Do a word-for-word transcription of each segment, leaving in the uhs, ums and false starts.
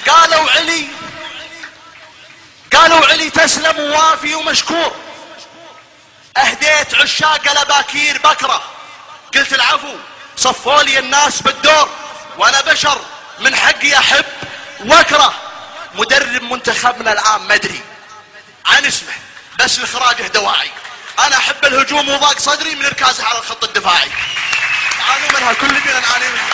قالوا علي قالوا علي تسلم ووافي ومشكور. اهديت عشاق الاباكير بكره، قلت العفو صفوا لي الناس بالدور، وانا بشر من حقي احب واكره. مدرب منتخبنا الان ما ادري عن اسمه، بس اخراجه دواعي. انا احب الهجوم وضاق صدري من اركازه على الخط الدفاعي. تعانوا منها، كل بينا نعاني منها.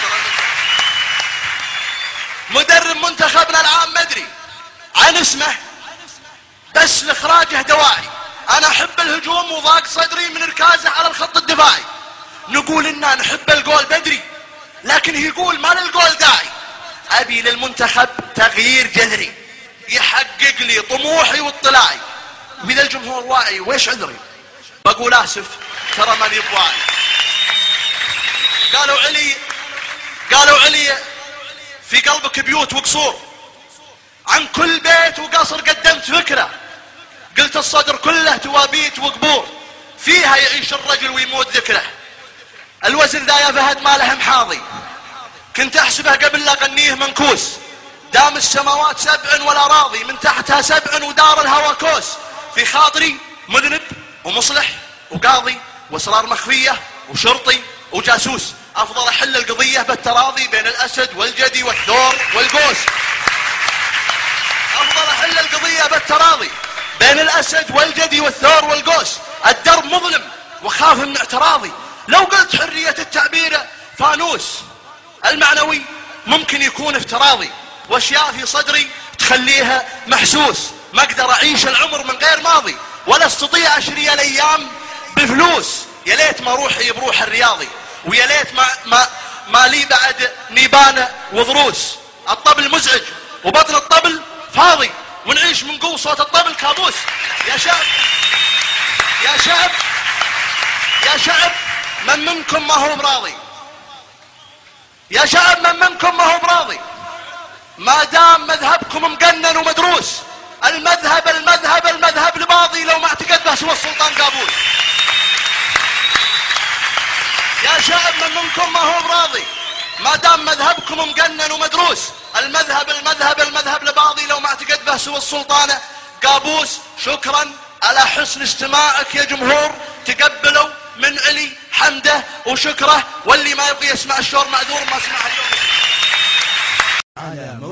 مدرب منتخبنا الان ما ادري عن اسمه، بس اخراجه دواعي. انا احب الهجوم وضاق صدري من اركازه على الخط الدفاعي. نقول اننا نحب الجول بدري، لكن يقول ما للجول داعي. ابي للمنتخب تغيير جذري يحقق لي طموحي واطلاعي، واذا الجمهور واعي ويش عذري؟ بقول اسف ترى ماني بواعي. قالوا علي قالوا علي في قلبك بيوت وقصور، عن كل بيت وقصر قدمت فكره، قلت الصدر كله توابيت وقبور، فيها يعيش الرجل ويموت ذكره. الوزن ذا يا فهد ما له محاضي، كنت احسبه قبل لا اغنيه منكوس. دام السماوات سبع والاراضي من تحتها سبع ودار الهوى كوس. في خاطري مذنب ومصلح وقاضي واسرار مخفيه وشرطي وجاسوس، افضل احل القضيه بالتراضي بين الاسد والجدي والثور والقوس. افضل احل القضيه بالتراضي بين الاسد والجدي والثور والقوس. الدرب مظلم وخاف من اعتراضي، لو قلت حريه التعبير فانوس. المعنوي ممكن يكون افتراضي، واشياء في صدري تخليها محسوس. ما اقدر اعيش العمر من غير ماضي، ولا استطيع اشري الايام بفلوس. يا ليت ما روحي بروح الرياضي، ويا ليت ما ما ما لي بعد نيبان وضروس. الطبل مزعج وبطن الطبل فاضي، ونعيش من قوة صوت الطبل كابوس. يا شعب يا شعب يا شعب من منكم ما هو براضي، يا شعب من منكم ما هو براضي، ما دام مذهبكم مقنن ومدروس. المذهب المذهب المذهب الماضي لو ما اعتقد به سوى السلطان قابوس. يا شعب من منكم ما هو براضي، ما دام مذهبكم مقنن ومدروس. المذهب المذهب المذهب الباضي لو ما اعتقد به سوى السلطان قابوس. شكرا على حسن استماعك يا جمهور، تقبلوا من علي حمده وشكره، واللي ما يبغي يسمع الشور معذور ما سمعها اليوم.